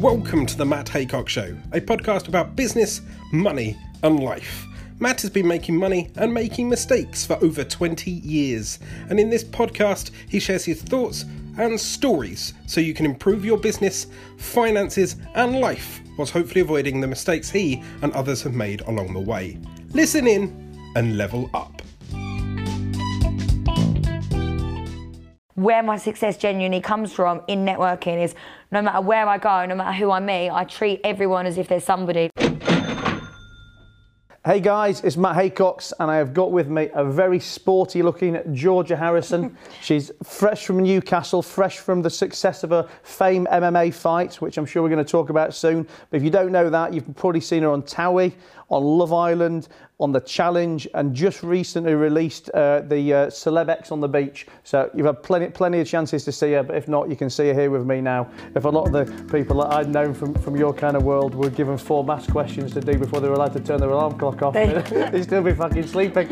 Welcome to the Matt Haycock Show, a podcast about business, money and life. Matt has been making money and making mistakes for over 20 years, and in this podcast he shares his thoughts and stories so you can improve your business, finances and life, whilst hopefully avoiding the mistakes he and others have made along the way. Listen in and level up. Where my success genuinely comes from in networking is no matter where I go, no matter who I meet, I treat everyone as if they're somebody. Hey guys, it's Matt Haycox and I have got with me a very sporty looking Georgia Harrison. She's fresh from Newcastle, fresh from the success of a famed MMA fight, which I'm sure we're going to talk about soon. But if you don't know that, you've probably seen her on Towie, on Love Island, on The Challenge, and just recently released the Celeb X on the Beach. So you've had plenty of chances to see her, but if not, you can see her here with me now. If a lot of the people that I've known from your kind of world were given 4 maths questions to do before they were allowed to turn their alarm clock off, they'd still be fucking sleeping.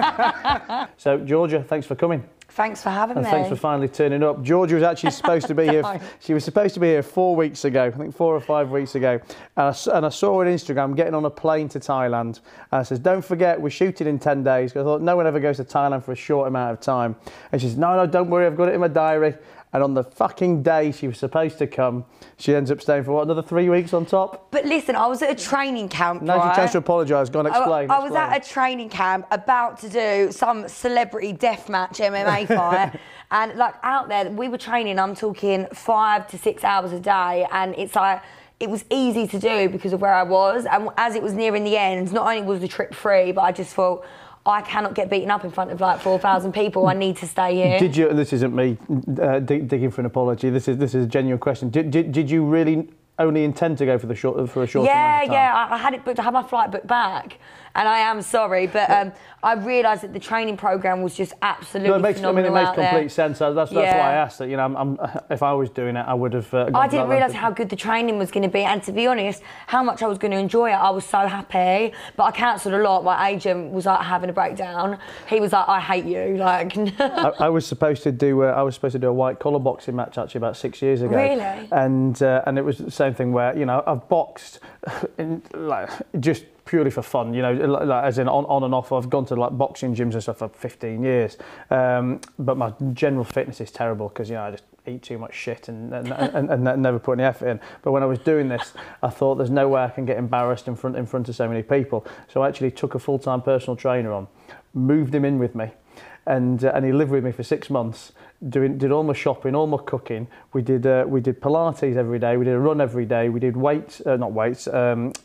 So Georgia, thanks for coming. Thanks for having me. And thanks for finally turning up. Georgia was actually supposed to be here. She was supposed to be here 4 weeks ago, I think 4 or 5 weeks ago. And I saw her on Instagram getting on a plane to Thailand. And I says, don't forget, we're shooting in 10 days. Because I thought no one ever goes to Thailand for a short amount of time. And she says, no, don't worry, I've got it in my diary. And on the fucking day she was supposed to come, she ends up staying for what, another 3 weeks on top? But listen, I was at a training camp, Now's your chance to apologise. Go on, explain. I was at a training camp about to do some celebrity deathmatch MMA fight. And like out there, we were training, I'm talking 5 to 6 hours a day. And it's like, it was easy to do because of where I was. And as it was nearing the end, not only was the trip free, but I just thought, I cannot get beaten up in front of like 4,000 people. I need to stay here. Did you? This isn't me digging for an apology. This is a genuine question. Did you really only intend to go for a short amount of time? Yeah. I had it booked. I had my flight booked back, and I am sorry, but I realised that the training programme was just absolutely phenomenal. It makes complete sense. That's why I asked that. You know, if I was doing it, I would have. I didn't realise how good the training was going to be, and to be honest, how much I was going to enjoy it. I was so happy, but I cancelled a lot. My agent was like having a breakdown. He was like, "I hate you." Like, I was supposed to do. A white collar boxing match actually about 6 years ago. Really? And it was the same thing where I've boxed just purely for fun, as in on and off. I've gone to like boxing gyms and stuff for 15 years, but my general fitness is terrible because I just eat too much shit and never put any effort in. But when I was doing this, I thought there's no way I can get embarrassed in front of so many people. So I actually took a full-time personal trainer on, moved him in with me, and he lived with me for 6 months. Did all my shopping, all my cooking. We did Pilates every day. We did a run every day. We did like kettlebells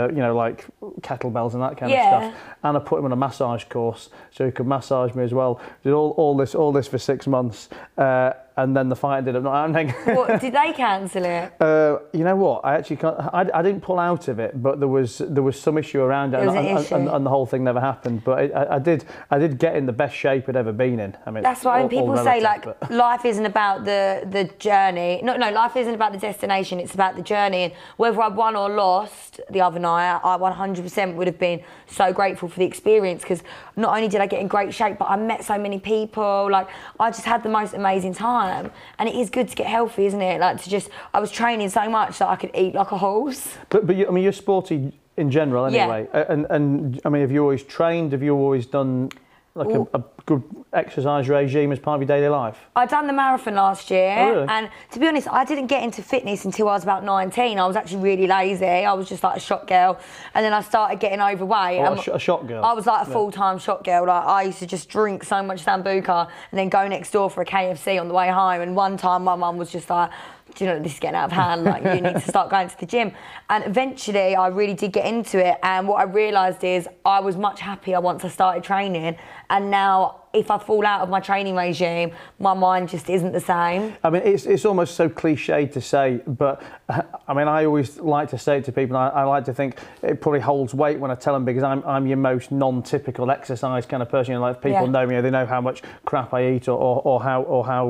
and that kind of stuff. And I put him on a massage course so he could massage me as well. Did all this for 6 months. And then the fight ended up not happening. What, did they cancel it? You know what? I actually can't. I didn't pull out of it, but there was some issue around it, and the whole thing never happened. But I did get in the best shape I'd ever been in. I mean, that's why people say life isn't about the journey. No, life isn't about the destination. It's about the journey. And whether I won or lost the other night, I 100% would have been so grateful for the experience because not only did I get in great shape, but I met so many people. Like I just had the most amazing time. And it is good to get healthy, isn't it? I was training so much that I could eat like a horse. But you're sporty in general anyway. Yeah. And I mean, have you always trained? Have you always done a good exercise regime as part of your daily life? I done the marathon last year. Oh, really? And to be honest, I didn't get into fitness until I was about 19. I was actually really lazy. I was just like a shot girl. And then I started getting overweight. A shot girl? I was like a full-time shot girl. Like I used to just drink so much Sambuca and then go next door for a KFC on the way home. And one time my mum was just like, do you know, this is getting out of hand, like you need to start going to the gym. And eventually I really did get into it, and what I realised is I was much happier once I started training, and now if I fall out of my training regime, my mind just isn't the same. I mean, it's almost so cliched to say, but I mean, I always like to say it to people, I like to think it probably holds weight when I tell them, because I'm your most non-typical exercise kind of person. Like people know me, they know how much crap I eat or how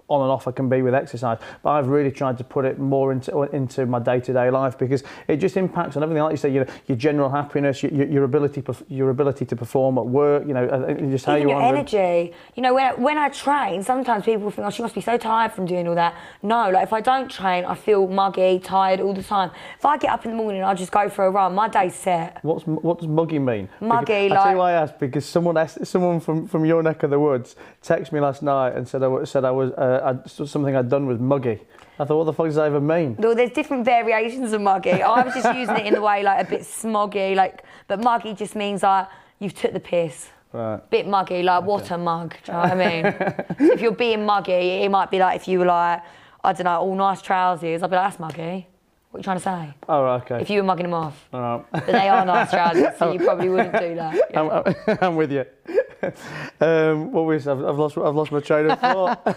on and off I can be with exercise, but I've really tried to put it more into my day-to-day life, because it just impacts on everything. Like you say, your general happiness, your ability to perform at work, just how even you your energy. When I train, sometimes people think, oh, she must be so tired from doing all that. No, like if I don't train, I feel muggy, tired all the time. If I get up in the morning and I just go for a run, my day's set. What does muggy mean? Muggy, I tell you why I asked, because someone from your neck of the woods texted me last night and said something I'd done was muggy. I thought, what the fuck does that even mean? Well, there's different variations of muggy. I was just using it in the way like a bit smoggy, but muggy just means like you've took the piss. Right. Bit muggy, like what a mug. Do you know what I mean? So if you're being muggy, it might be like if you were like, I don't know, all nice trousers. I'd be like, that's muggy. What are you trying to say? Oh, right, okay. If you were mugging them off. All right. But they are nice trousers, so you probably wouldn't do that. Yeah. I'm with you. What was I've lost my train of thought.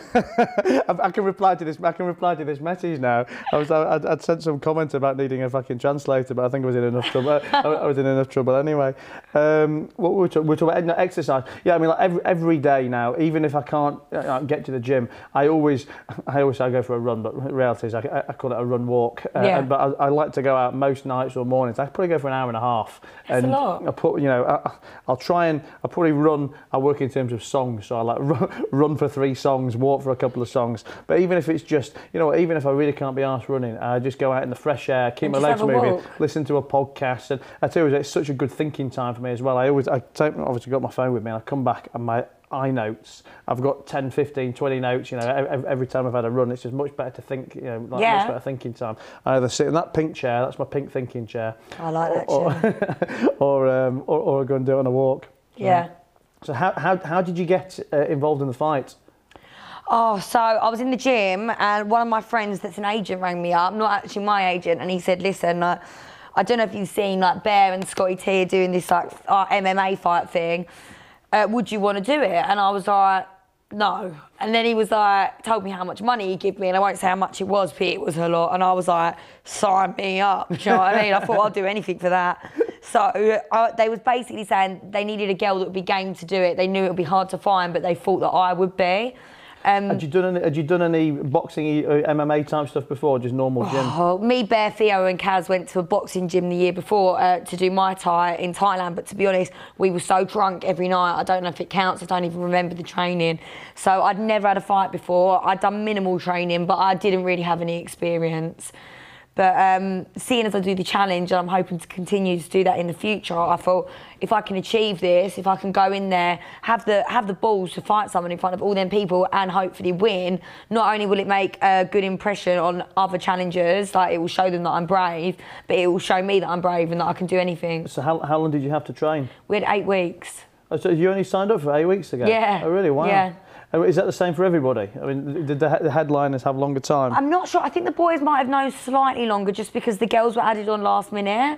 I can reply to this message now. I'd sent some comment about needing a fucking translator, but I think I was in enough trouble. I was in enough trouble anyway. What we're talking about exercise. Yeah, I mean, like every day now, even if I can't get to the gym, I always say I go for a run, but the reality is I call it a run walk. But I like to go out most nights or mornings. I probably go for an hour and a half. That's a lot. I'll probably run. I work in terms of songs, so I like run for 3 songs, walk for a couple of songs. But even if it's just, even if I really can't be arsed running, I just go out in the fresh air, keep my legs moving, listen to a podcast. And I tell you, it's such a good thinking time for me as well. Obviously got my phone with me, and I come back and my iNotes, I've got 10, 15, 20 notes, every time I've had a run. It's just much better to think, much better thinking time. I either sit in that pink chair, that's my pink thinking chair. I like that chair. or I go and do it on a walk. Yeah. So how did you get involved in the fight? Oh, so I was in the gym and one of my friends that's an agent rang me up, not actually my agent, and he said, listen, I don't know if you've seen like Bear and Scotty T doing this like MMA fight thing. Would you want to do it? And I was like, no. And then he was like, told me how much money he'd give me, and I won't say how much it was, but it was a lot. And I was like, sign me up. Do you know what I mean? I thought I'd do anything for that. So they was basically saying they needed a girl that would be game to do it. They knew it would be hard to find, but they thought that I would be. Had you done any boxing, MMA type stuff before, or just normal gym? Oh, me, Bear, Theo and Kaz went to a boxing gym the year before to do Muay Thai in Thailand, but to be honest, we were so drunk every night, I don't know if it counts, I don't even remember the training. So I'd never had a fight before. I'd done minimal training, but I didn't really have any experience. But seeing as I do the challenge, and I'm hoping to continue to do that in the future, I thought if I can achieve this, if I can go in there, have the balls to fight someone in front of all them people and hopefully win, not only will it make a good impression on other challengers, like it will show them that I'm brave, but it will show me that I'm brave and that I can do anything. So how long did you have to train? We had 8 weeks. Oh, so you only signed up for 8 weeks ago? Yeah. Oh, really? Wow. Yeah. Is that the same for everybody? I mean, did the headliners have longer time? I'm not sure. I think the boys might have known slightly longer just because the girls were added on last minute.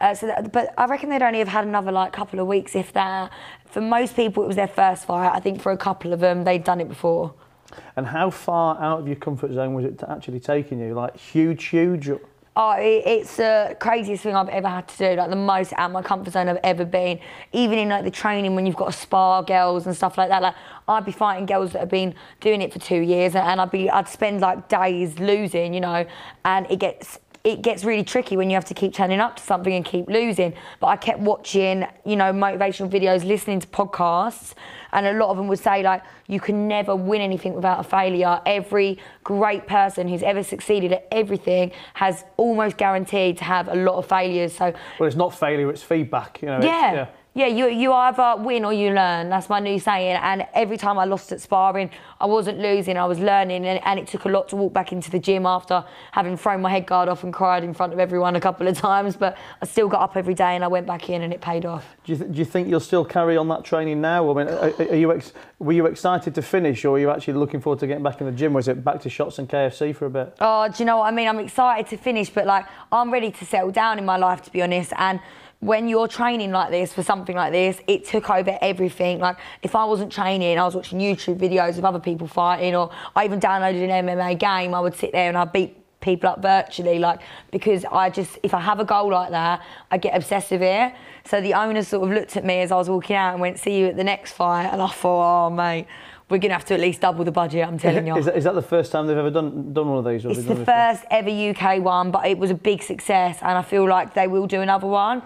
But I reckon they'd only have had another couple of weeks, if that. For most people, it was their first fight. I think for a couple of them, they'd done it before. And how far out of your comfort zone was it actually taking you? Like huge? Oh, it's the craziest thing I've ever had to do, like the most out of my comfort zone I've ever been. Even in the training when you've got to spar girls and stuff like that, I'd be fighting girls that have been doing it for 2 years, and I'd spend days losing, and it gets really tricky when you have to keep turning up to something and keep losing. But I kept watching, motivational videos, listening to podcasts, and a lot of them would say, you can never win anything without a failure. Every great person who's ever succeeded at everything has almost guaranteed to have a lot of failures. So, well, it's not failure, it's feedback. Yeah, you either win or you learn. That's my new saying. And every time I lost at sparring, I wasn't losing, I was learning. And it took a lot to walk back into the gym after having thrown my head guard off and cried in front of everyone a couple of times. But I still got up every day and I went back in and it paid off. Do you think you'll still carry on that training now? I mean, were you excited to finish, or were you actually looking forward to getting back in the gym? Was it back to shots and KFC for a bit? Oh, do you know what I mean? I'm excited to finish, but I'm ready to settle down in my life, to be honest. And when you're training like this for something like this, it took over everything. If I wasn't training, I was watching YouTube videos of other people fighting, or I even downloaded an MMA game, I would sit there and I'd beat people up virtually, because if I have a goal like that, I get obsessed with it. So the owner sort of looked at me as I was walking out and went, see you at the next fight. And I thought, oh mate, we're going to have to at least double the budget, I'm telling you. Is that the first time they've ever done one of these? Or it's the first ever UK one, but it was a big success, and I feel like they will do another one.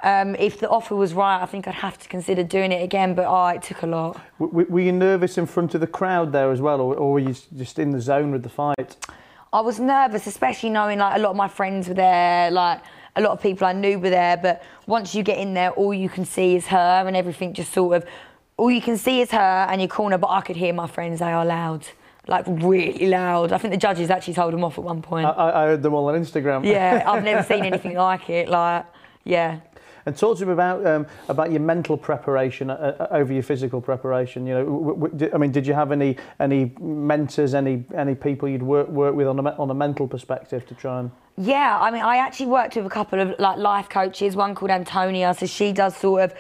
If the offer was right, I think I'd have to consider doing it again, but it took a lot. Were you nervous in front of the crowd there as well, or were you just in the zone with the fight? I was nervous, especially knowing like a lot of my friends were there, like a lot of people I knew were there, but once you get in there, all you can see is her, and everything just sort of, all you can see is her and your corner, but I could hear my friends, they are loud. Like really loud. I think the judges actually told them off at one point. I heard them all on Instagram. Yeah, I've never seen anything like it. Like, yeah. And talk to me about your mental preparation over your physical preparation. You know, I mean, did you have any mentors, any people you'd work with on a mental perspective to try and? Yeah, I mean, I actually worked with a couple of like life coaches. One called Antonia, so she does sort of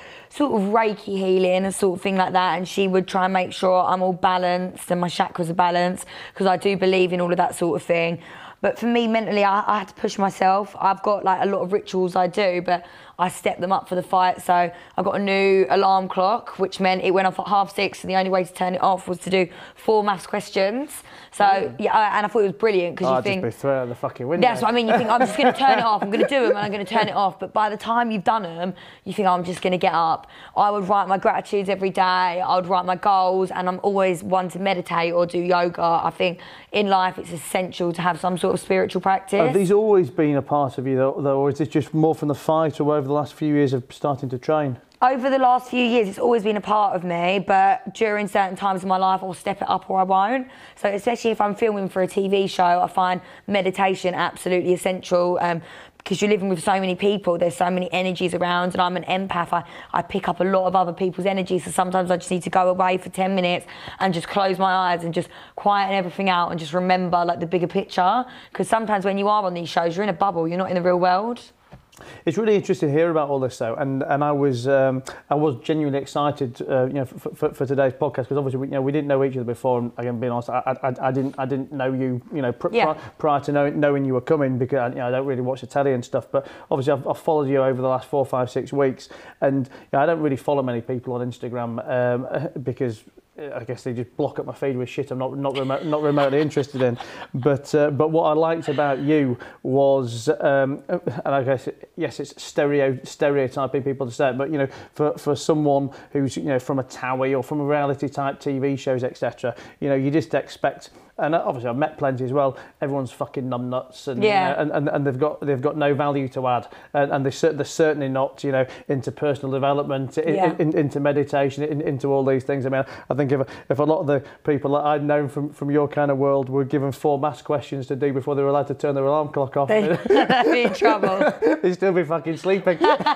Reiki healing and sort of thing like that, and she would try and make sure I'm all balanced and my chakras are balanced, because I do believe in all of that sort of thing. But for me, mentally, I had to push myself. I've got like a lot of rituals I do, but I stepped them up for the fight. So I got a new alarm clock, which meant it went off at 6:30, and the only way to turn it off was to do 4 maths questions. So yeah, and I thought it was brilliant, because you think I'd just be thrown out the fucking window. That's what I mean. You think I'm just going to turn it off. I'm going to do them, and I'm going to turn it off. But by the time you've done them, you think, I'm just going to get up. I would write my gratitudes every day. I would write my goals, and I'm always one to meditate or do yoga. I think in life it's essential to have some sort of spiritual practice. Have these always been a part of you though, or is it just more from the fight, or over the last few years of starting to train? Over the last few years, it's always been a part of me, but during certain times in my life, I'll step it up or I won't. So especially if I'm filming for a TV show, I find meditation absolutely essential, because you're living with so many people, there's so many energies around, and I'm an empath. I pick up a lot of other people's energy, so sometimes I just need to go away for 10 minutes and just close my eyes and just quieten everything out and just remember like the bigger picture, because sometimes when you are on these shows, you're in a bubble, you're not in the real world. It's really interesting to hear about all this, though, and I was genuinely excited, for today's podcast, because obviously we didn't know each other before, and again, being honest, I didn't know you, prior to knowing you were coming, because I don't really watch the telly and stuff, but obviously I've followed you over the last 4, 5, 6 weeks, and I don't really follow many people on Instagram because I guess they just block up my feed with shit I'm not remotely interested in. But what I liked about you was, and I guess yes, it's stereotyping people to say it, but for someone who's from a TOWIE or from a reality type TV shows, etc. You just expect. And obviously I've met plenty as well. Everyone's fucking numbnuts, and and they've got no value to add, and they're certainly not into personal development, into meditation, into all these things. I mean, I think if a lot of the people that I'd known from your kind of world were given 4 maths questions to do before they were allowed to turn their alarm clock off, they'd be in trouble. They'd still be fucking sleeping. but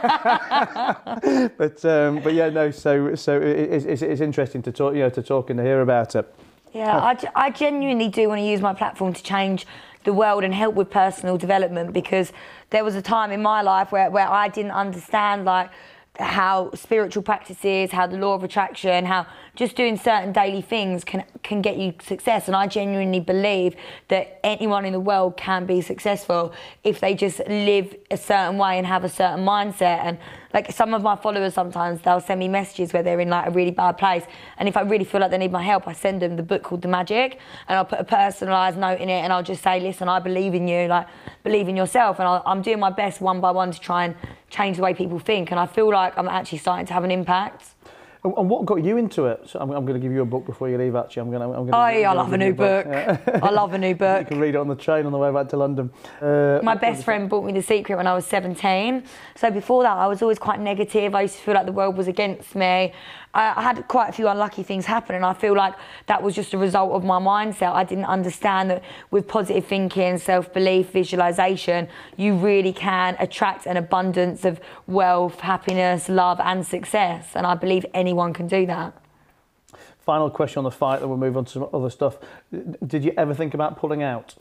yeah, no. So it's interesting to talk, to talk and to hear about it. Yeah, I genuinely do want to use my platform to change the world and help with personal development, because there was a time in my life where I didn't understand how spiritual practices, how the law of attraction, how just doing certain daily things can get you success. And I genuinely believe that anyone in the world can be successful if they just live a certain way and have a certain mindset. And like some of my followers, sometimes they'll send me messages where they're in like a really bad place, and if I really feel like they need my help, I send them the book called The Magic, and I'll put a personalised note in it, and I'll just say, listen, I believe in you, like believe in yourself. And I'm doing my best one by one to try and change the way people think, and I feel like I'm actually starting to have an impact. And what got you into it? So I'm going to give you a book before you leave. Actually, I love a new book. I love a new book. You can read it on the train on the way back to London. My best friend bought me The Secret when I was 17. So before that, I was always quite negative. I used to feel like the world was against me. I had quite a few unlucky things happen, and I feel like that was just a result of my mindset. I didn't understand that with positive thinking, self-belief, visualization, you really can attract an abundance of wealth, happiness, love and success. And I believe anyone can do that. Final question on the fight, then we'll move on to some other stuff. Did you ever think about pulling out?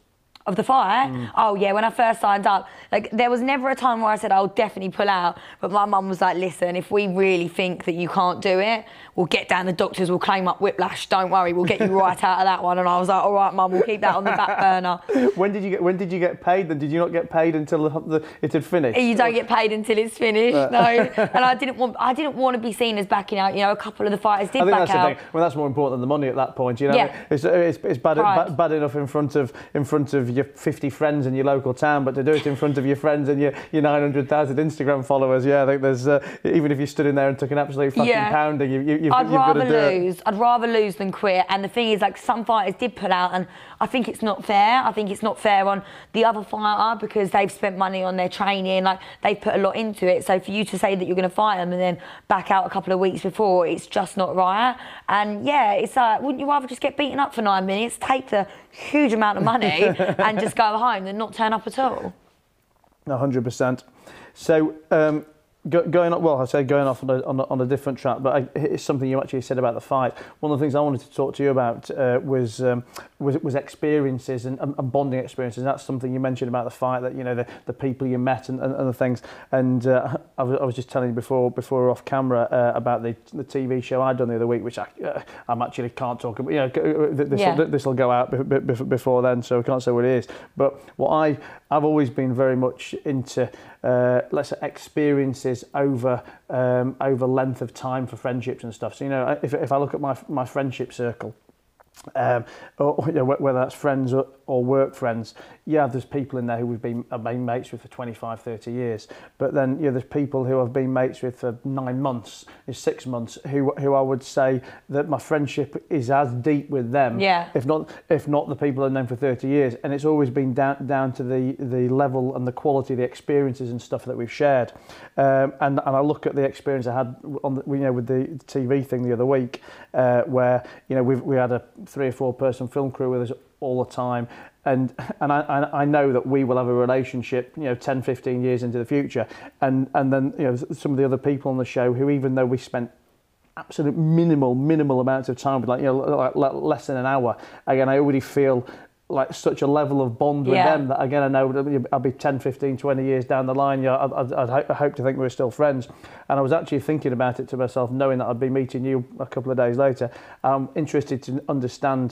Of the fight? Oh yeah, when I first signed up, like there was never a time where I said I'll definitely pull out, but my mum was like, listen, if we really think that you can't do it, we'll get down the doctors, we'll claim up whiplash, don't worry, we'll get you right out of that one. And I was like, all right mum, we'll keep that on the back burner. When did you get paid then? Did you not get paid until it had finished? You don't get paid until it's finished, no. And I didn't want to be seen as backing out, you know, a couple of the fighters did back out. Well, that's more important than the money at that point, you know. Yeah. It's bad enough in front of your 50 friends in your local town, but to do it in front of your friends and your 900,000 Instagram followers, I think there's even if you stood in there and took an absolute fucking pounding, you've got to do it. I'd rather lose than quit. And the thing is, like, some fighters did pull out, and I think it's not fair. I think it's not fair on the other fighter because they've spent money on their training, like they've put a lot into it. So for you to say that you're going to fight them and then back out a couple of weeks before, it's just not right. And yeah, it's like, wouldn't you rather just get beaten up for 9 minutes, take the huge amount of money and just go home than not turn up at all? 100%. So going off on a different track, but it's something you actually said about the fight. One of the things I wanted to talk to you about was experiences and bonding experiences. And that's something you mentioned about the fight, that, you know, the people you met and the things. And I was just telling you before we were off camera about the TV show I'd done the other week, which I'm actually can't talk about. You know, this will go out before then, so I can't say what it is. But what I've always been very much into, let's say, experiences over length of time for friendships and stuff. So, you know, if I look at my friendship circle, or, you know, whether that's friends or work friends, there's people in there who I've been mates with for 25, 30 years. But then, there's people who I've been mates with for 9 months, 6 months, who I would say that my friendship is as deep with them, if not the people I've known for 30 years. And it's always been down to the level and the quality of the experiences and stuff that we've shared. And I look at the experience I had with the TV thing the other week, where, you know, we had a 3 or 4 person film crew with us all the time, and I know that we will have a relationship, 10, 15 years into the future, and then, some of the other people on the show who, even though we spent absolute minimal amounts of time, like less than an hour, again, I already feel like such a level of bond with them that, again, I know I'll be 10, 15, 20 years down the line. I hope to think we're still friends. And I was actually thinking about it to myself, knowing that I'd be meeting you a couple of days later. I'm interested to understand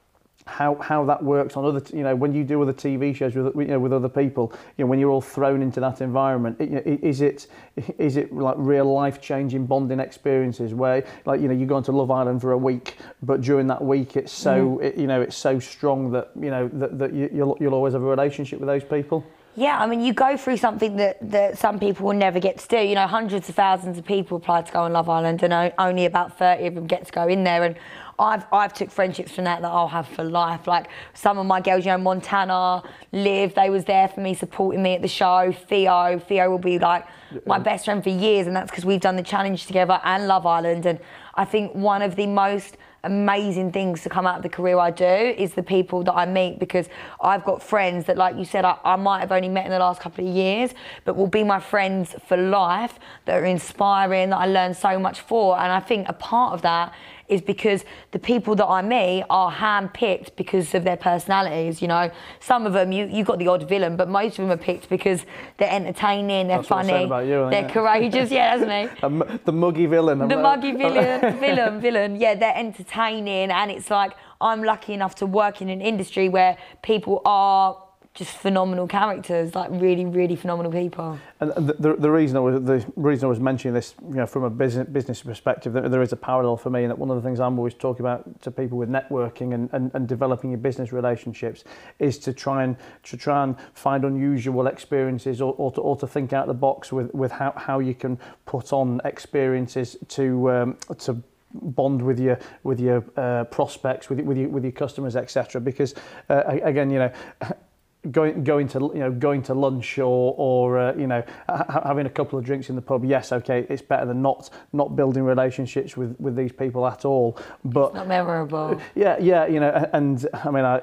how that works on other, when you do other TV shows with other people, when you're all thrown into that environment, is it like real life changing bonding experiences where, like, you go into Love Island for a week, but during that week it's so it's so strong that that you'll always have a relationship with those people? Yeah, I mean, you go through something that some people will never get to do. Hundreds of thousands of people apply to go on Love Island, and only about 30 of them get to go in there. And I've took friendships from that I'll have for life. Like, some of my girls, Montana, Liv, they was there for me, supporting me at the show. Theo will be like my best friend for years, and that's because we've done the challenge together and Love Island. And I think one of the most amazing things to come out of the career I do is the people that I meet, because I've got friends that, like you said, I might have only met in the last couple of years, but will be my friends for life, that are inspiring, that I learn so much for. And I think a part of that is because the people that I meet are hand-picked because of their personalities. Some of them, you got the odd villain, but most of them are picked because they're entertaining, they're funny, they're courageous. Yeah, that's me. The muggy villain. The muggy villain. Yeah, they're entertaining, and it's like, I'm lucky enough to work in an industry where people are just phenomenal characters, like really, really phenomenal people. And the reason I was mentioning this, from a business perspective, there is a parallel for me, and that one of the things I'm always talking about to people with networking and developing your business relationships is to try and find unusual experiences, or to think out the box with how you can put on experiences to bond with your prospects, with your customers, etc. Because again, going to lunch or having a couple of drinks in the pub, yes, okay, it's better than not building relationships with these people at all. But it's not memorable. Yeah, and I mean,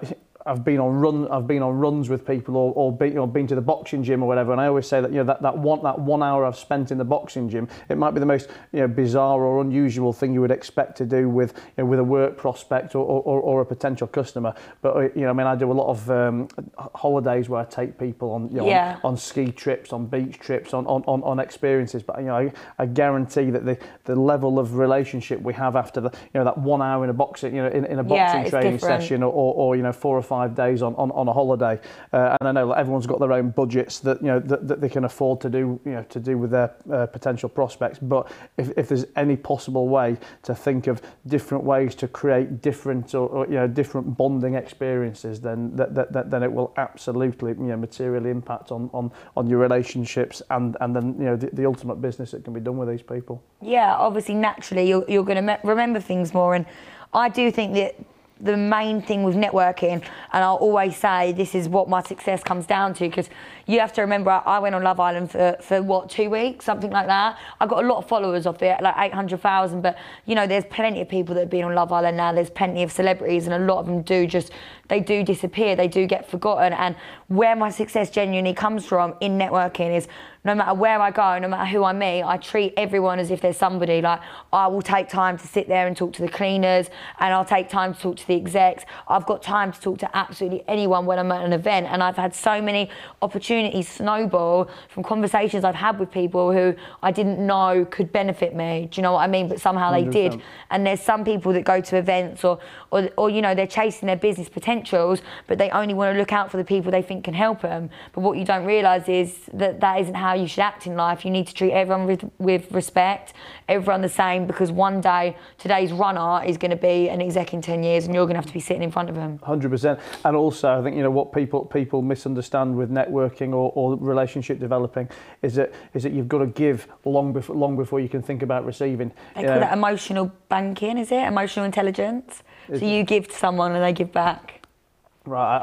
I've been on runs with people, or been to the boxing gym or whatever, and I always say that that 1 hour I've spent in the boxing gym, it might be the most bizarre or unusual thing you would expect to do with with a work prospect or a potential customer. But I mean, I do a lot of holidays where I take people on on ski trips, on beach trips, on experiences. But I guarantee that the level of relationship we have after that 1 hour in a boxing in a boxing training different. session or 4 or 5 days on a holiday, and I know everyone's got their own budgets that that they can afford to do with their potential prospects. But if there's any possible way to think of different ways to create different or different bonding experiences, then it will absolutely materially impact on your relationships and then the ultimate business that can be done with these people. Yeah, obviously naturally you're going to remember things more, and I do think that the main thing with networking, and I'll always say this is what my success comes down to, because you have to remember I went on Love Island for what, 2 weeks, something like that. I got a lot of followers off it, like 800,000, but there's plenty of people that have been on Love Island now. There's plenty of celebrities, and a lot of them do disappear, they do get forgotten. And where my success genuinely comes from in networking is no matter where I go, no matter who I meet, I treat everyone as if there's somebody. Like, I will take time to sit there and talk to the cleaners, and I'll take time to talk to the execs. I've got time to talk to absolutely anyone when I'm at an event, and I've had so many opportunities snowball from conversations I've had with people who I didn't know could benefit me. Do you know what I mean? But somehow 100%. They did. And there's some people that go to events or they're chasing their business potentials, but they only want to look out for the people they think can help them. But what you don't realise is that isn't how you should act in life. You need to treat everyone with respect, everyone the same, because one day today's runner is going to be an exec in 10 years, and you're going to have to be sitting in front of them. 100%. And also, I think what people misunderstand with networking or relationship developing is that you've got to give long before you can think about receiving. They call that emotional banking, is it? Emotional intelligence. So you give to someone and they give back. Right,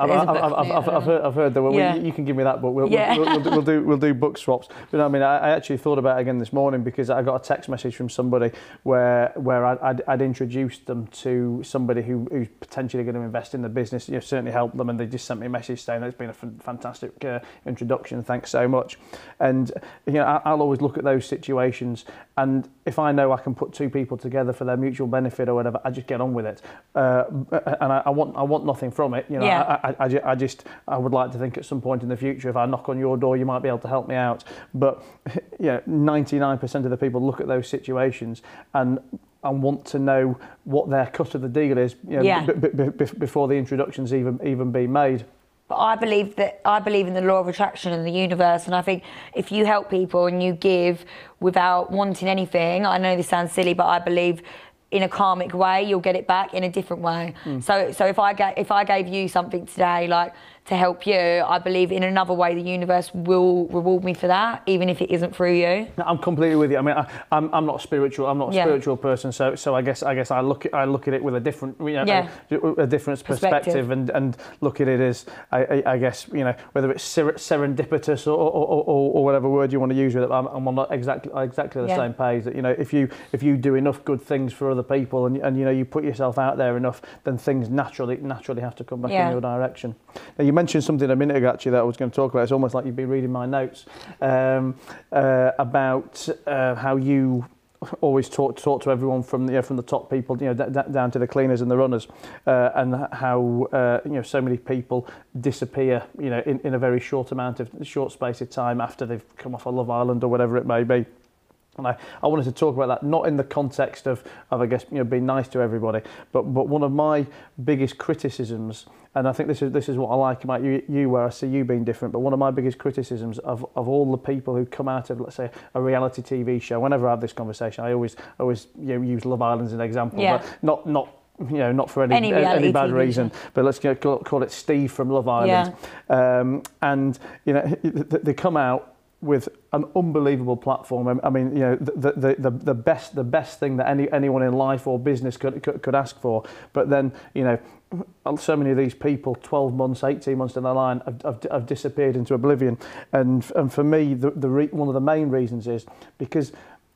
I've heard that. Well, yeah. You can give me that, but we'll do book swaps. But I mean, I actually thought about it again this morning because I got a text message from somebody where I'd introduced them to somebody who's potentially going to invest in the business. Certainly help them, and they just sent me a message saying that it's been a fantastic introduction. Thanks so much. And I'll always look at those situations, and if I know I can put two people together for their mutual benefit or whatever, I just get on with it, and I want nothing from it. Yeah. I would like to think at some point in the future, if I knock on your door, you might be able to help me out. But 99% of the people look at those situations and want to know what their cut of the deal is before the introduction's even been made. But I believe in the law of attraction and the universe, and I think if you help people and you give without wanting anything, I know this sounds silly, but I believe in a karmic way, you'll get it back in a different way. So if I gave you something today, like to help you, I believe in another way the universe will reward me for that, even if it isn't through you. I'm completely with you. I mean, I'm not spiritual. I'm not a spiritual person. So I guess I look at it with a different a different perspective and look at it as I guess whether it's serendipitous or whatever word you want to use with it. I'm on exactly the same page. That if you do enough good things for other people and you put yourself out there enough, then things naturally have to come back in your direction. Now, you mentioned something a minute ago actually that I was going to talk about. It's almost like you've been reading my notes about how you always talk to everyone from the top people, down to the cleaners and the runners, and how so many people disappear, in a very short space of time after they've come off a Love Island or whatever it may be. And I wanted to talk about that, not in the context of I guess being nice to everybody, but one of my biggest criticisms, and I think this is what I like about you where I see you being different, but one of my biggest criticisms of all the people who come out of, let's say, a reality TV show, whenever I have this conversation, I always use Love Island as an example, but not for any bad reason, but let's call it Steve from Love Island, and they come out with an unbelievable platform. I mean, the best thing that anyone in life or business could ask for. But then, so many of these people, 12 months, 18 months down the line, have disappeared into oblivion. And for me, one of the main reasons is because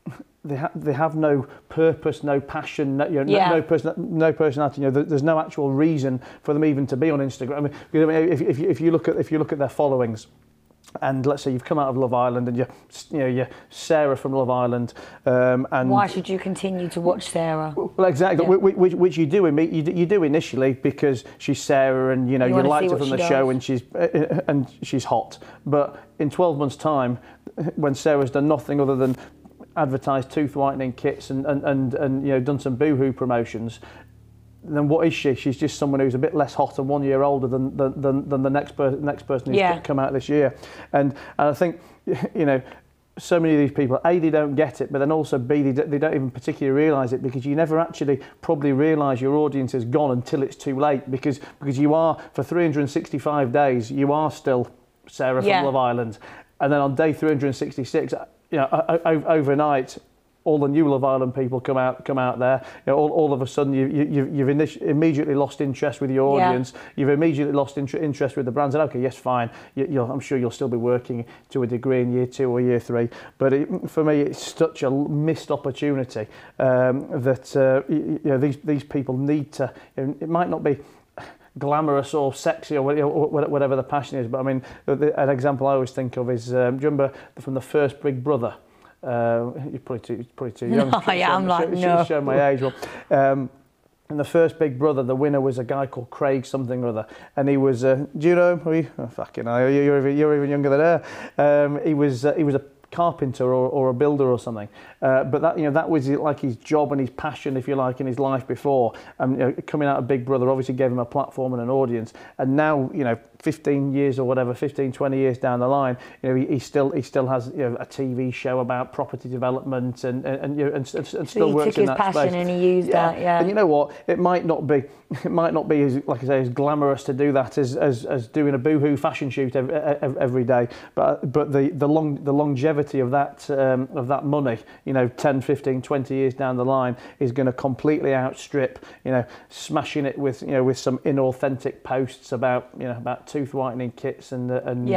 they have no purpose, no passion, no personality. There's no actual reason for them even to be on Instagram. I mean, if you look at their followings, and let's say you've come out of Love Island and you're Sarah from Love Island, and why should you continue to watch Sarah? Well, exactly, which you do initially because she's Sarah and you liked her from the show and she's hot. But in 12 months' time, when Sarah's done nothing other than advertised tooth whitening kits and done some Boohoo promotions, then what is she? She's just someone who's a bit less hot and 1 year older than the next person who's come out this year. And I think so many of these people, A, they don't get it, but then also B, they don't even particularly realise it, because you never actually probably realise your audience is gone until it's too late, because you are, for 365 days, you are still Sarah from Love Island. And then on day 366, overnight, all the new Love Island people come out there. All of a sudden, you've immediately lost interest with your audience. Yeah. You've immediately lost interest with the brands. And okay, yes, fine. I'm sure you'll still be working to a degree in year 2 or year 3. But for me, it's such a missed opportunity that these people need to. It might not be glamorous or sexy or whatever the passion is, but I mean, an example I always think of is, do you remember from the first Big Brother? You're probably too young. No, I'm like, no. She's showing my age. Well, in the first Big Brother, the winner was a guy called Craig something or other, and he was. Do you know him? Oh, fucking hell, you're even younger than her. He was a carpenter or a builder or something, but that was like his job and his passion, if you like, in his life before. And coming out of Big Brother obviously gave him a platform and an audience. And now 15 years or whatever, 15, 20 years down the line, he still has a TV show about property development and still works in that space. He took his passion and he used that. Yeah. And you know what? It might not be as, like I say, as glamorous to do that as doing a Boohoo fashion shoot every day. But the longevity of that money, 10, 15, 20 years down the line, is going to completely outstrip, smashing it with some inauthentic posts about tooth whitening kits and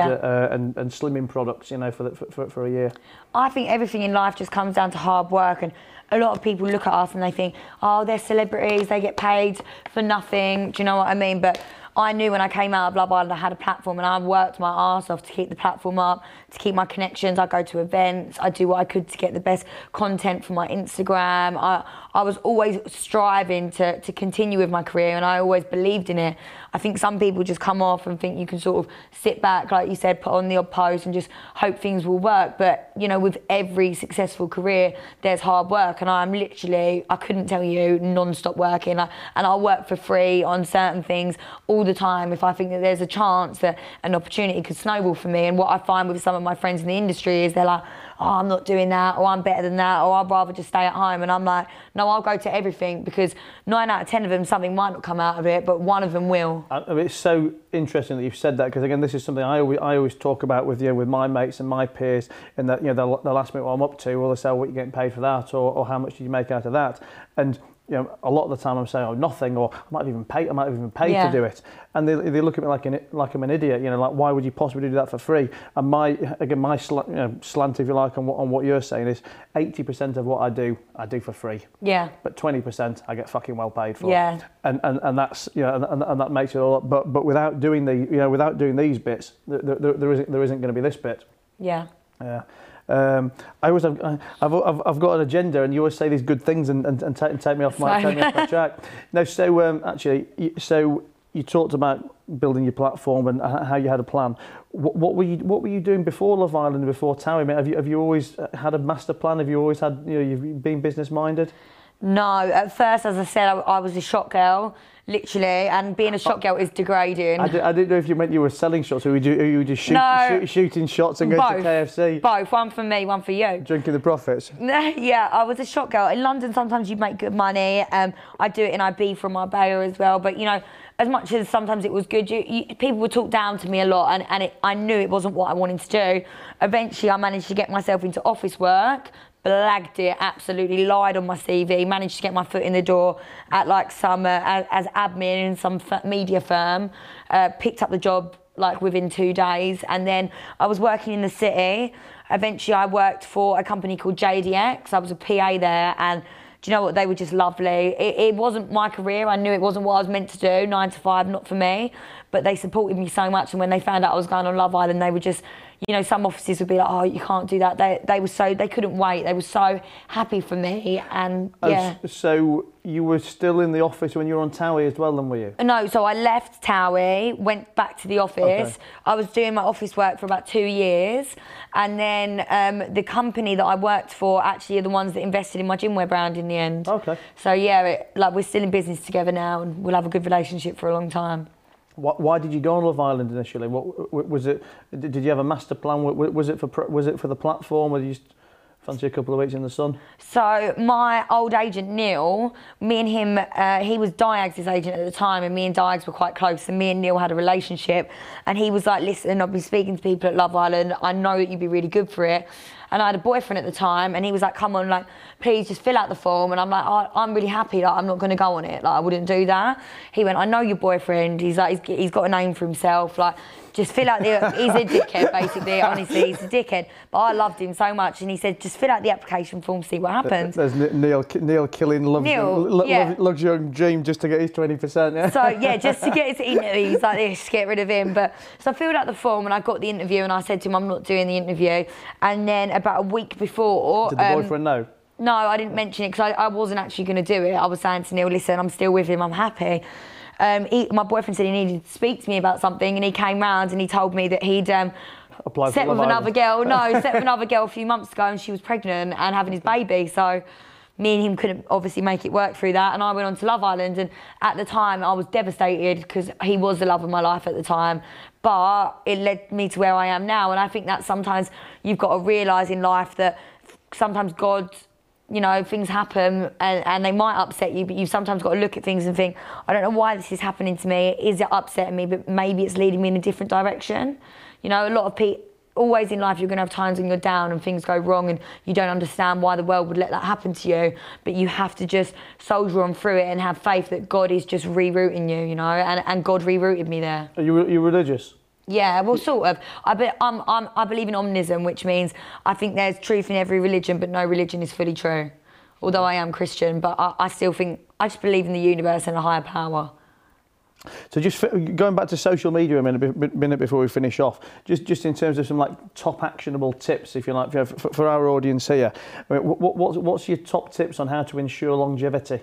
slimming products, for a year. I think everything in life just comes down to hard work, and a lot of people look at us and they think, oh, they're celebrities, they get paid for nothing. Do you know what I mean? But I knew when I came out of Love Island I had a platform, and I worked my arse off to keep the platform up, to keep my connections. I go to events, I do what I could to get the best content for my Instagram. I was always striving to continue with my career, and I always believed in it. I think some people just come off and think you can sort of sit back, like you said, put on the odd post and just hope things will work. But, with every successful career, there's hard work. And I'm literally, I couldn't tell you, non-stop working. And I'll work for free on certain things all the time if I think that there's a chance that an opportunity could snowball for me. And what I find with some of my friends in the industry is they're like, oh, I'm not doing that, or I'm better than that, or I'd rather just stay at home. And I'm like, no, I'll go to everything, because 9 out of 10 of them, something might not come out of it, but one of them will. I mean, it's so interesting that you've said that, because again, this is something I always talk about with my mates and my peers, and that they'll ask me what I'm up to, or they'll say, what are you getting paid for that, or how much did you make out of that? And a lot of the time I'm saying, oh, nothing, or I might have even paid to do it. And they look at me like I'm an idiot, like, why would you possibly do that for free? And my slant, if you like, on what you're saying is 80% of what I do for free. Yeah. But 20% I get fucking well paid for. Yeah. And that's, and that makes it all up. But without doing these bits, there isn't going to be this bit. Yeah. Yeah. I've got an agenda, and you always say these good things and take me off my track. No, so actually, so you talked about building your platform and how you had a plan. What were you doing before Love Island, before Towie? I mean, have you always had a master plan? Have you always had you've been business minded? No, at first, as I said, I was a shot girl, literally, and being a shot girl is degrading. I didn't know if you meant you were selling shots, or you were just shooting shots and going to KFC. Both, one for me, one for you. Drinking the profits. Yeah, I was a shot girl. In London, sometimes you make good money. I do it in IB from Marbella as well, but as much as sometimes it was good, people would talk down to me a lot, and I knew it wasn't what I wanted to do. Eventually, I managed to get myself into office work, blagged it, absolutely lied on my CV, managed to get my foot in the door at like some, as admin in some media firm, picked up the job like within 2 days. And then I was working in the city. Eventually I worked for a company called JDX. I was a PA there, and do you know what? They were just lovely. It wasn't my career. I knew it wasn't what I was meant to do, 9 to 5, not for me. But they supported me so much. And when they found out I was going on Love Island, they were just, you know, some offices would be like, oh, you can't do that. They couldn't wait. They were so happy for me. And yeah. So you were still in the office when you were on Towie as well, then, were you? No, so I left Towie, went back to the office. Okay. I was doing my office work for about 2 years. And then the company that I worked for actually are the ones that invested in my gym wear brand in the end. Okay. So yeah, like we're still in business together now, and we'll have a good relationship for a long time. Why did you go on Love Island initially? What was it? Did you have a master plan? Was it for the platform, or did you just fancy a couple of weeks in the sun? So my old agent Neil, me and him, he was Diags' agent at the time, and me and Diags were quite close. And me and Neil had a relationship, and he was like, "Listen, I've been speaking to people at Love Island. I know that you'd be really good for it." And I had a boyfriend at the time, and he was like, "Come on, like, please just fill out the form." And I'm like, oh, "I'm really happy, like, I'm not going to go on it. Like, I wouldn't do that." He went, "I know your boyfriend. He's like, he's got a name for himself. Like, just fill out the." He's a dickhead, basically. Honestly, he's a dickhead. But I loved him so much, and he said, "Just fill out the application form, see what happens." There's Neil killing loves young dream just to get his 20%. Yeah. So yeah, just to get his interview, he's like this, get rid of him. But so I filled out the form, and I got the interview, and I said to him, "I'm not doing the interview." And then about a week before, did the boyfriend know? No, I didn't mention it because I wasn't actually going to do it. I was saying to Neil, "Listen, I'm still with him. I'm happy." My boyfriend said he needed to speak to me about something, and he came round and he told me that he'd set with another girl. No, set with another girl a few months ago, and she was pregnant and having his baby. So me and him couldn't obviously make it work through that, and I went on to Love Island. And at the time, I was devastated because he was the love of my life at the time. But it led me to where I am now, and I think that sometimes you've got to realise in life that sometimes God, you know, things happen and they might upset you, but you've sometimes got to look at things and think, I don't know why this is happening to me. Is it upsetting me? But maybe it's leading me in a different direction. You know, a lot of people, always in life, you're going to have times when you're down and things go wrong and you don't understand why the world would let that happen to you. But you have to just soldier on through it and have faith that God is just rerouting you, you know, and God rerouted me there. Are you religious? Yeah, well, sort of. I believe in omnism, which means I think there's truth in every religion, but no religion is fully true. Although I am Christian, but I still think, I just believe in the universe and a higher power. So just going back to social media a minute before we finish off, just in terms of some like top actionable tips, if you like, for our audience here. I mean, what's your top tips on how to ensure longevity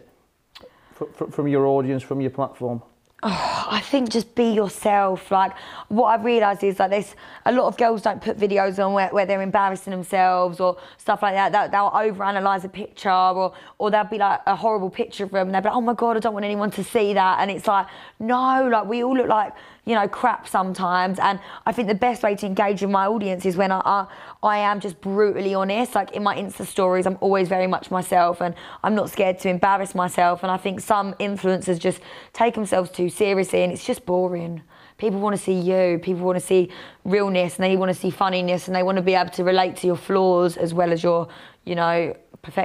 from your audience, from your platform? Oh, I think just be yourself. Like, what I've realised is that there's a lot of girls don't put videos on where they're embarrassing themselves or stuff like that. They'll overanalyze a picture or there'll be like a horrible picture of them and they'll be like, oh my God, I don't want anyone to see that. And it's like, no, like we all look like, you know, crap sometimes. And I think the best way to engage with my audience is when I am just brutally honest. Like in my Insta stories, I'm always very much myself and I'm not scared to embarrass myself. And I think some influencers just take themselves too seriously and it's just boring. People want to see you, people want to see realness and they want to see funniness and they want to be able to relate to your flaws as well as your, you know,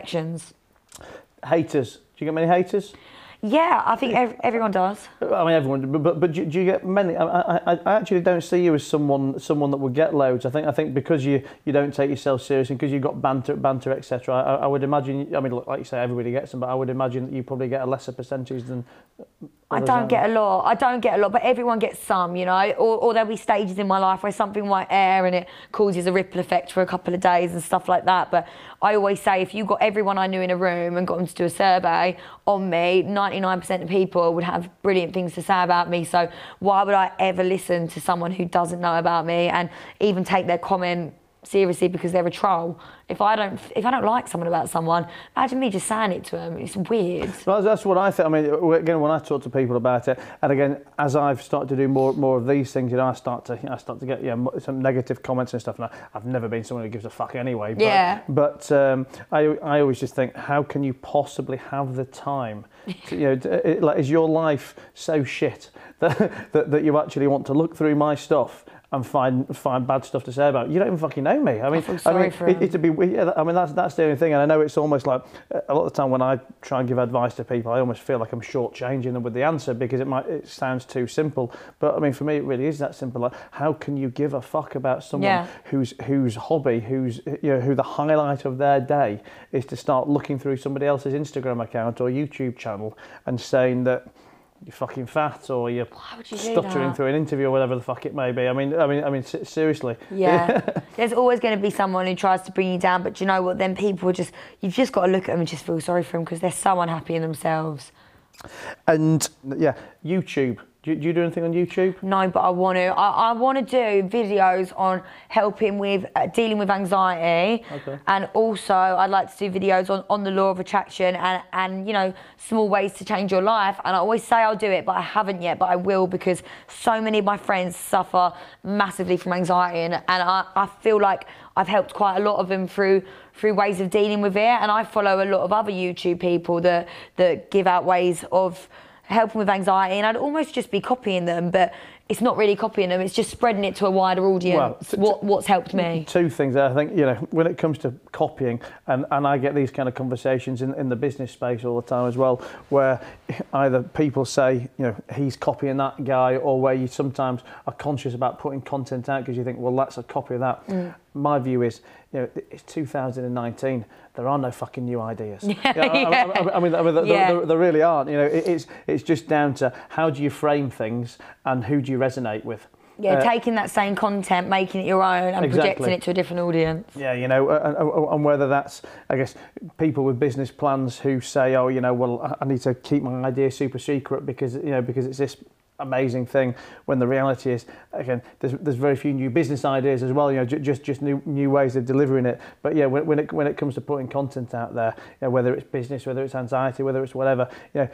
perfections. Haters. Do you get many haters? Yeah, I think everyone does. I mean, everyone, but do you get many? I actually don't see you as someone that would get loads. I think because you don't take yourself seriously, because you've got banter, etc. I would imagine. I mean, like you say, everybody gets them, but I would imagine that you probably get a lesser percentage than. I don't get a lot, but everyone gets some, you know, or there'll be stages in my life where something might air and it causes a ripple effect for a couple of days and stuff like that. But I always say if you got everyone I knew in a room and got them to do a survey on me, 99% of people would have brilliant things to say about me. So why would I ever listen to someone who doesn't know about me and even take their comment seriously because they're a troll? If I don't like someone about someone, imagine me just saying it to them. It's weird. Well, that's what I think. I mean, again, when I talk to people about it, and again, as I've started to do more of these things, you know, I start to get some negative comments and stuff. And I've never been someone who gives a fuck anyway. But, yeah. But I always just think, how can you possibly have the time? To, you know, like, is your life so shit that you actually want to look through my stuff and find bad stuff to say about it. You don't even fucking know me. I mean, it'd be weird. I mean, that's the only thing. And I know it's almost like a lot of the time when I try and give advice to people, I almost feel like I'm shortchanging them with the answer because it sounds too simple. But I mean, for me, it really is that simple. Like, how can you give a fuck about someone whose hobby, who the highlight of their day is to start looking through somebody else's Instagram account or YouTube channel and saying that you're fucking fat or you're stuttering through an interview or whatever the fuck it may be. I mean, seriously. Yeah. There's always going to be someone who tries to bring you down, but do you know what? Then people you've just got to look at them and just feel sorry for them because they're so unhappy in themselves. And yeah, YouTube. Do you do anything on YouTube? No, but I want to. I want to do videos on helping with dealing with anxiety, and also I'd like to do videos on the law of attraction and small ways to change your life. And I always say I'll do it, but I haven't yet. But I will because so many of my friends suffer massively from anxiety, and I feel like I've helped quite a lot of them through ways of dealing with it. And I follow a lot of other YouTube people that give out ways of helping with anxiety, and I'd almost just be copying them, but it's not really copying them, it's just spreading it to a wider audience. What's helped me? Two things. I think, when it comes to copying, and I get these kind of conversations in the business space all the time as well, where either people say, he's copying that guy, or where you sometimes are conscious about putting content out because you think, well, that's a copy of that. My view is, it's 2019. There are no fucking new ideas. I mean, there really aren't. It's just down to how do you frame things and who do you resonate with. Yeah, taking that same content, making it your own, and projecting it to a different audience. Yeah, and whether that's, I guess, people with business plans who say, oh, well, I need to keep my idea super secret because it's this amazing thing, when the reality is, again, there's very few new business ideas as well, just new ways of delivering it. But yeah, when it comes to putting content out there, whether it's business, whether it's anxiety, whether it's whatever,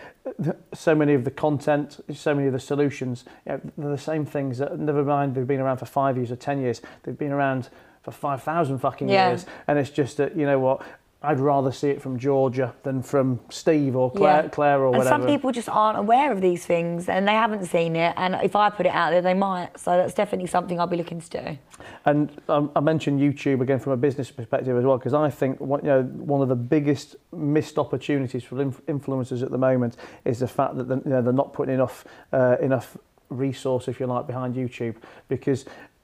so many of the content, so many of the solutions, they're the same things. That, never mind they've been around for 5 years or 10 years, they've been around for 5,000 fucking years, and it's just that, what, I'd rather see it from Georgia than from Steve or Claire or whatever. And some people just aren't aware of these things and they haven't seen it, and if I put it out there, they might. So that's definitely something I'll be looking to do. And I mentioned YouTube again from a business perspective as well, because I think one of the biggest missed opportunities for influencers at the moment is the fact that they're not putting enough resource, if you like, behind YouTube, because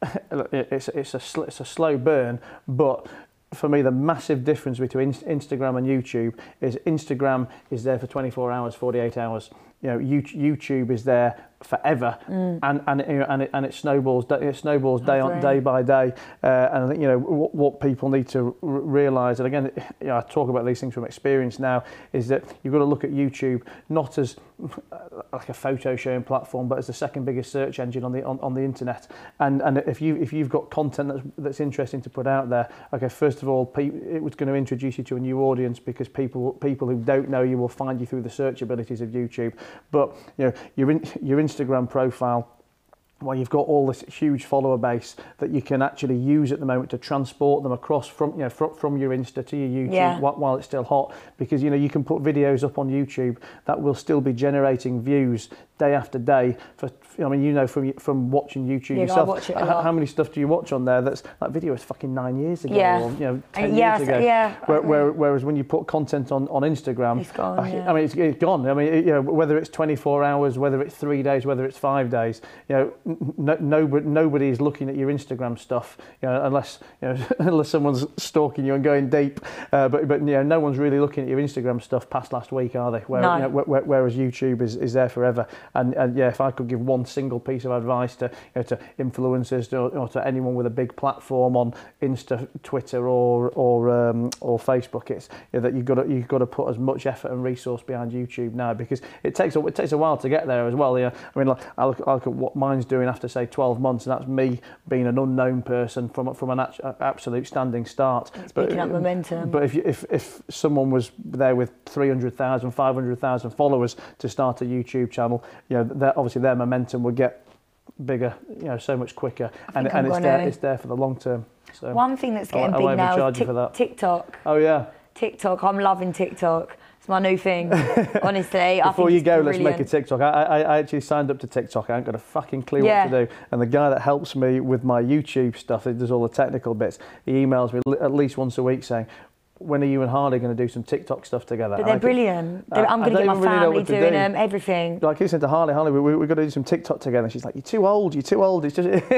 it's a slow burn, but for me, the massive difference between Instagram and YouTube is Instagram is there for 24 hours, 48 hours. YouTube is there forever, and it snowballs day by day. And I think what people need to realise, and again, I talk about these things from experience now, is that you've got to look at YouTube not as like a photo sharing platform, but as the second biggest search engine on the internet. And if you've got content that's interesting to put out there, okay, first of all, it was going to introduce you to a new audience, because people who don't know you will find you through the search abilities of YouTube. But your Instagram profile, well, you've got all this huge follower base that you can actually use at the moment to transport them across from your Insta to your YouTube while it's still hot, because you can put videos up on YouTube that will still be generating views day after day. From watching YouTube yourself, I watch it a lot. How many stuff do you watch on there that's like video is fucking 9 years ago, or 10 years ago? Whereas when you put content on Instagram, it's gone. It's gone. I mean, whether it's 24 hours, whether it's 3 days, whether it's 5 days, nobody is looking at your Instagram stuff, unless someone's stalking you and going deep. But no one's really looking at your Instagram stuff past last week, are they? Whereas YouTube is there forever. And if I could give one single piece of advice to influencers or to anyone with a big platform on Insta, Twitter, or Facebook, it's that you've got to put as much effort and resource behind YouTube now, because it takes a while to get there as well. I look at what mine's doing after, say, 12 months, and that's me being an unknown person from an absolute standing start. It's picking up momentum. But if someone was there with 300,000, 500,000 followers to start a YouTube channel, obviously their momentum would get bigger, so much quicker, and it's there for the long term. So one thing that's getting big now is TikTok. Oh yeah, TikTok. I'm loving TikTok. It's my new thing, honestly. Before you go, let's brilliant. make a TikTok. I actually signed up to TikTok. I ain't got a fucking clue what to do. And the guy that helps me with my YouTube stuff, he does all the technical bits, he emails me at least once a week saying, when are you and Harley going to do some TikTok stuff together? But they're brilliant. I'm going to get my family doing them, everything. Like he said to Harley, we've got to do some TikTok together. And she's like, you're too old. It's just...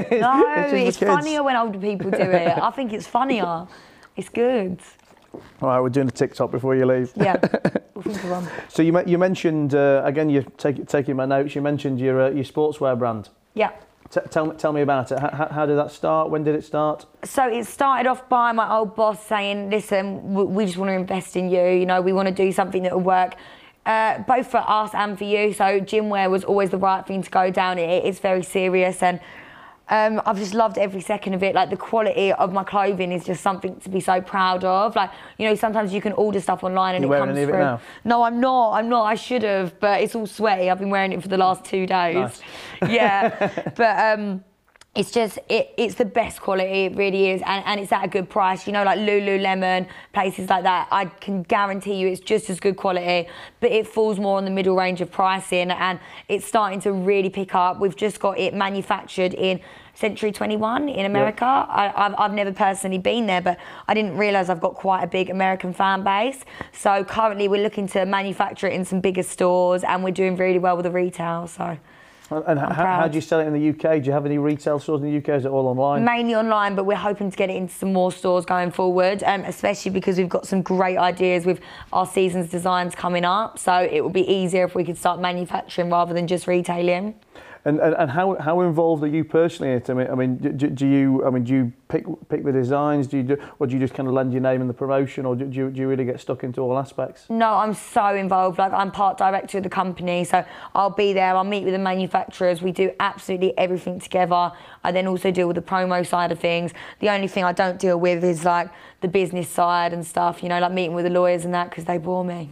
It's funnier when older people do it. I think it's funnier. It's good. All right, we're doing a TikTok before you leave. Yeah, we'll think of one. So you mentioned, again, you're taking my notes, you mentioned your sportswear brand. Yeah. Tell me about it. How did that start? When did it start? So it started off by my old boss saying, listen, we just want to invest in you. You know, we want to do something that will work both for us and for you. So gym wear was always the right thing to go down. It's very serious, and I've just loved every second of it. Like, the quality of my clothing is just something to be so proud of. Like, you know, sometimes you can order stuff online and You're it comes wearing any through. of it now? No, I'm not. I should have, but it's all sweaty. I've been wearing it for the last 2 days. Nice. Yeah, but it's just, it's the best quality, it really is, and it's at a good price. You know, like Lululemon, places like that, I can guarantee you it's just as good quality, but it falls more on the middle range of pricing, and it's starting to really pick up. We've just got it manufactured in Century 21 in America. Yeah. I've never personally been there, but I didn't realise I've got quite a big American fan base. So currently we're looking to manufacture it in some bigger stores, and we're doing really well with the retail, so. And how do you sell it in the UK? Do you have any retail stores in the UK? Is it all online? Mainly online, but we're hoping to get it into some more stores going forward, especially because we've got some great ideas with our season's designs coming up. So it would be easier if we could start manufacturing rather than just retailing. And how involved are you personally in it? I mean, do you pick the designs? Or do you just kind of lend your name in the promotion, or do you really get stuck into all aspects? No, I'm so involved. Like, I'm part director of the company, so I'll be there. I'll meet with the manufacturers. We do absolutely everything together. I then also deal with the promo side of things. The only thing I don't deal with is like the business side and stuff. You know, like meeting with the lawyers and that, because they bore me.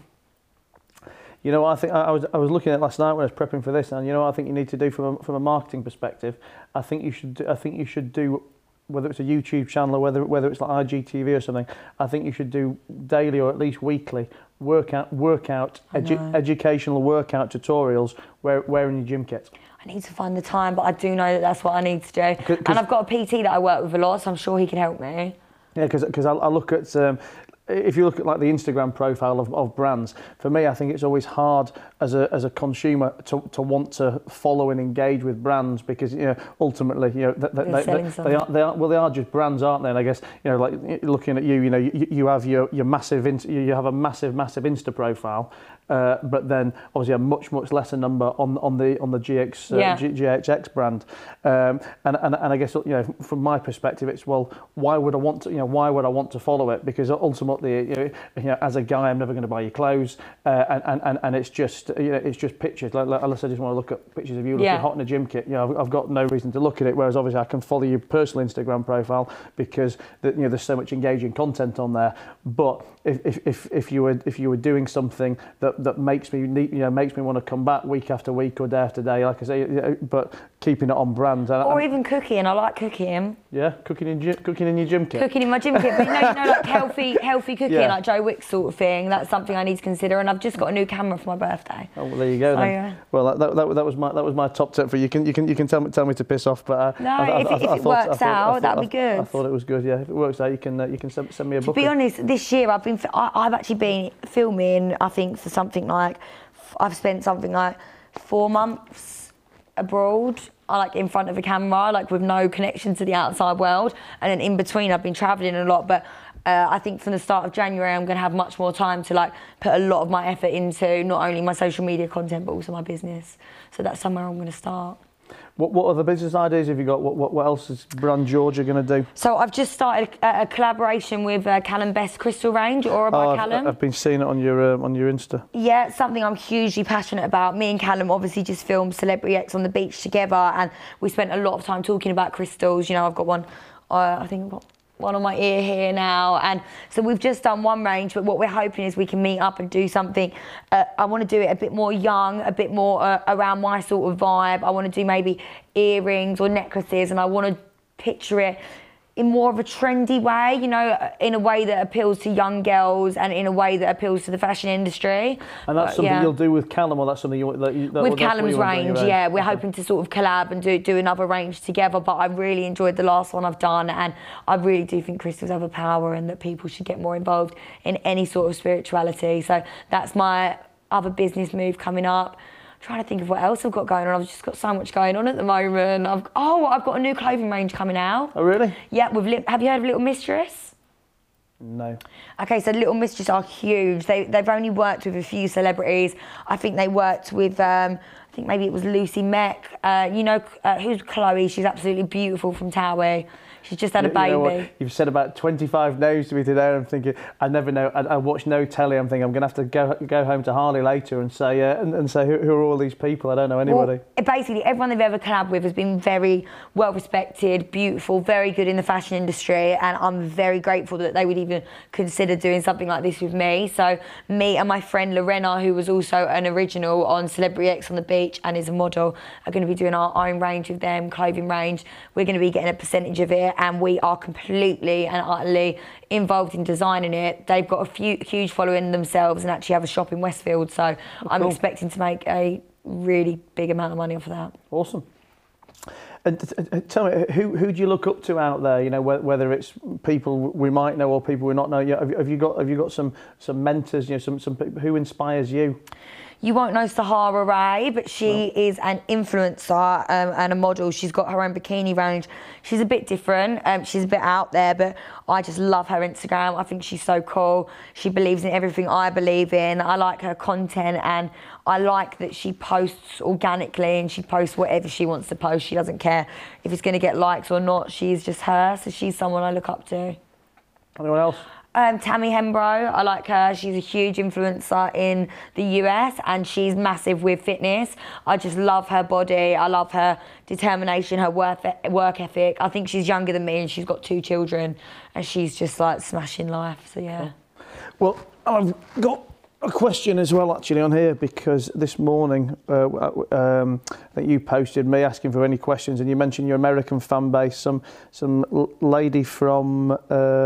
You know, I think I was looking at it last night when I was prepping for this, and you know, what I think you need to do from a marketing perspective. I think you should do, whether it's a YouTube channel or whether it's like IGTV or something. I think you should do daily or at least weekly educational workout tutorials wearing your gym kit. I need to find the time, but I do know that that's what I need to do. And I've got a PT that I work with a lot, so I'm sure he can help me. Yeah, because I look at. If you look at like the Instagram profile of brands, for me, I think it's always hard as a consumer to want to follow and engage with brands, because, you know, ultimately, you know, they are just brands, aren't they? And I guess, you know, like looking at you, you know, you have you have a massive Insta profile. But then obviously a much lesser number on the GHX brand, and I guess, you know, from my perspective, it's, well, why would I want to follow it? Because ultimately, you know, as a guy, I'm never going to buy your clothes, and it's just, you know, it's just pictures. Unless I just want to look at pictures of you looking hot in a gym kit, you know, I've got no reason to look at it. Whereas obviously I can follow your personal Instagram profile because you know, there's so much engaging content on there. But if you were doing something that makes me want to come back week after week or day after day, like I say, you know, but keeping it on brand. Or even cooking. I like cooking. Yeah, cooking in your gym kit. Cooking in my gym kit, but you know, like healthy cooking, like Joe Wicks sort of thing. That's something I need to consider, and I've just got a new camera for my birthday. Oh, well, there you go then. Yeah. Well, that was my top tip for you. You can tell me to piss off, but if it works out, that'd be good. I thought it was good. Yeah, if it works out, you can send me a book. To be honest, this year I've actually been filming. I think for something like, I've spent something like 4 months abroad, like in front of a camera, like with no connection to the outside world, and then in between I've been travelling a lot. But I think from the start of January I'm going to have much more time to like put a lot of my effort into not only my social media content but also my business. So that's somewhere I'm going to start. What other business ideas have you got? What else is Brand Georgia going to do? So I've just started a collaboration with Callum Best Crystal Range, Aura by Callum. I've been seeing it on your Insta. Yeah, it's something I'm hugely passionate about. Me and Callum obviously just filmed Celebrity X on the beach together, and we spent a lot of time talking about crystals. You know, I've got one, I think I've got one on my ear here now, and so we've just done one range, but what we're hoping is we can meet up and do something. I want to do it a bit more young, a bit more around my sort of vibe. I want to do maybe earrings or necklaces, and I want to picture it in more of a trendy way, you know, in a way that appeals to young girls and in a way that appeals to the fashion industry. And that's something you'll do with Callum, or that's something you with Callum's range, yeah. We're hoping to sort of collab and do another range together, but I really enjoyed the last one I've done, and I really do think crystals have a power and that people should get more involved in any sort of spirituality. So that's my other business move coming up. Trying to think of what else I've got going on. I've just got so much going on at the moment. I've got a new clothing range coming out. Oh, really? Yeah, have you heard of Little Mistress? No. Okay, so Little Mistress are huge. They've only worked with a few celebrities. I think they worked with, I think maybe it was Lucy Meck. You know, who's Chloe? She's absolutely beautiful from Towie. She's just had a baby. You know what? You've said about 25 no's to me today, and I'm thinking, I never know. I watch no telly. I'm thinking I'm going to have to go home to Harley later and say and say who are all these people? I don't know anybody. Well, basically, everyone they've ever collabed with has been very well respected, beautiful, very good in the fashion industry, and I'm very grateful that they would even consider doing something like this with me. So me and my friend Lorena, who was also an original on Celebrity X on the Beach and is a model, are going to be doing our own range with them, clothing range. We're going to be getting a percentage of it, and we are completely and utterly involved in designing it. They've got a huge following themselves and actually have a shop in Westfield, so I'm expecting to make a really big amount of money off of that. Awesome. And tell me, who do you look up to out there? You know, whether it's people we might know or people we not know. Have you got some mentors? You know, some people who inspires you? You won't know Sahara Ray, but she is an influencer and a model. She's got her own bikini range. She's a bit different. She's a bit out there, but I just love her Instagram. I think she's so cool. She believes in everything I believe in. I like her content, and I like that she posts organically and she posts whatever she wants to post. She doesn't care if it's going to get likes or not. She's just her, so she's someone I look up to. Anyone else? Tammy Hembro, I like her. She's a huge influencer in the US and she's massive with fitness. I just love her body. I love her determination, her work ethic. I think she's younger than me and she's got 2 children and she's just like smashing life, so yeah. Well, I've got a question as well actually on here, because this morning I think you posted me asking for any questions and you mentioned your American fan base. Some lady from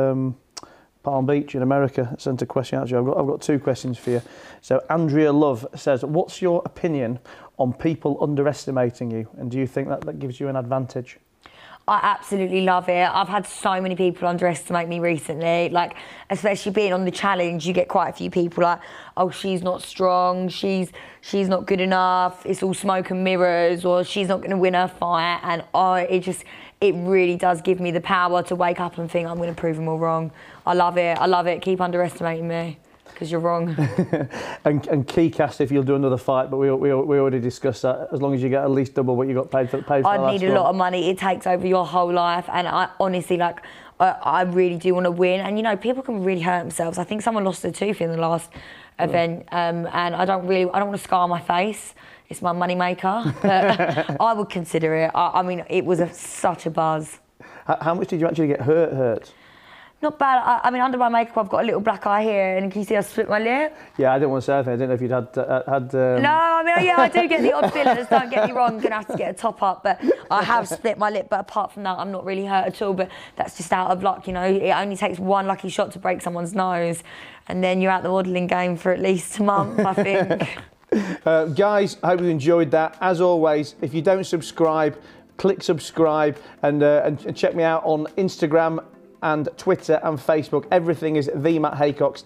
Palm Beach in America sent a question out to you. I've got 2 questions for you. So Andrea Love says, what's your opinion on people underestimating you, and do you think that gives you an advantage? I absolutely love it. I've had so many people underestimate me recently, like especially being on the challenge. You get quite a few people like, oh, she's not strong, she's not good enough, it's all smoke and mirrors, or she's not going to win her fight. And it really does give me the power to wake up and think I'm going to prove them all wrong. I love it. Keep underestimating me, because you're wrong. and Keycast, if you'll do another fight, but we already discussed that. As long as you get at least double what you got paid for the I need a lot of money. It takes over your whole life, and I honestly, like, I really do want to win. And you know, people can really hurt themselves. I think someone lost a tooth in the last event, and I don't want to scar my face. It's my money maker, but I would consider it. I mean, it was such a buzz. How much did you actually get hurt? Not bad. I mean, under my makeup, I've got a little black eye here, and can you see I split my lip? Yeah, I didn't want to say anything. I didn't know if you'd had. No, I mean, yeah, I do get the odd fillers. Don't get me wrong. I'm gonna have to get a top up, but I have split my lip. But apart from that, I'm not really hurt at all. But that's just out of luck, you know. It only takes one lucky shot to break someone's nose, and then you're out the modelling game for at least a month, I think. Guys, I hope you enjoyed that. As always, if you don't subscribe, click subscribe and check me out on Instagram and Twitter and Facebook. Everything is the Matt Haycox,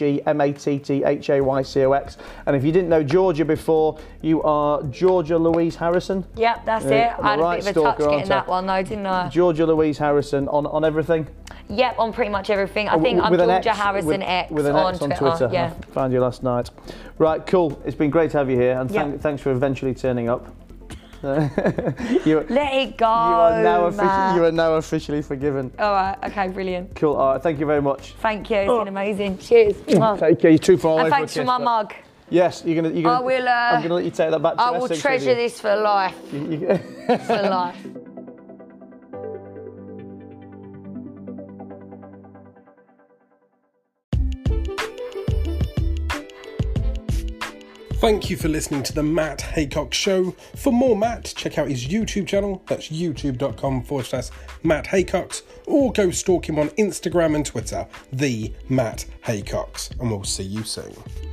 TheMattHaycox. And if you didn't know Georgia before, you are Georgia Louise Harrison. Yep, that's it. I had a bit of a touch getting that one though, didn't I? Georgia Louise Harrison on everything. Yep, on pretty much everything. I think I'm Georgia Harrison X with an X on Twitter. Yeah. I found you last night. Right, cool. It's been great to have you here, and thanks for eventually turning up. Let it go. You are now officially forgiven. All right. Okay. Brilliant. Cool. All right. Thank you very much. Thank you. It's been amazing. Cheers. Take care. You're too far away. And thanks for my mug. Yes, you're gonna. I will. I'm gonna let you take that back to I will treasure this for life. For life. Thank you for listening to the Matt Haycock Show. For more Matt, check out his YouTube channel. That's youtube.com/Matt Haycocks, or go stalk him on Instagram and Twitter, the Matt Haycocks. And we'll see you soon.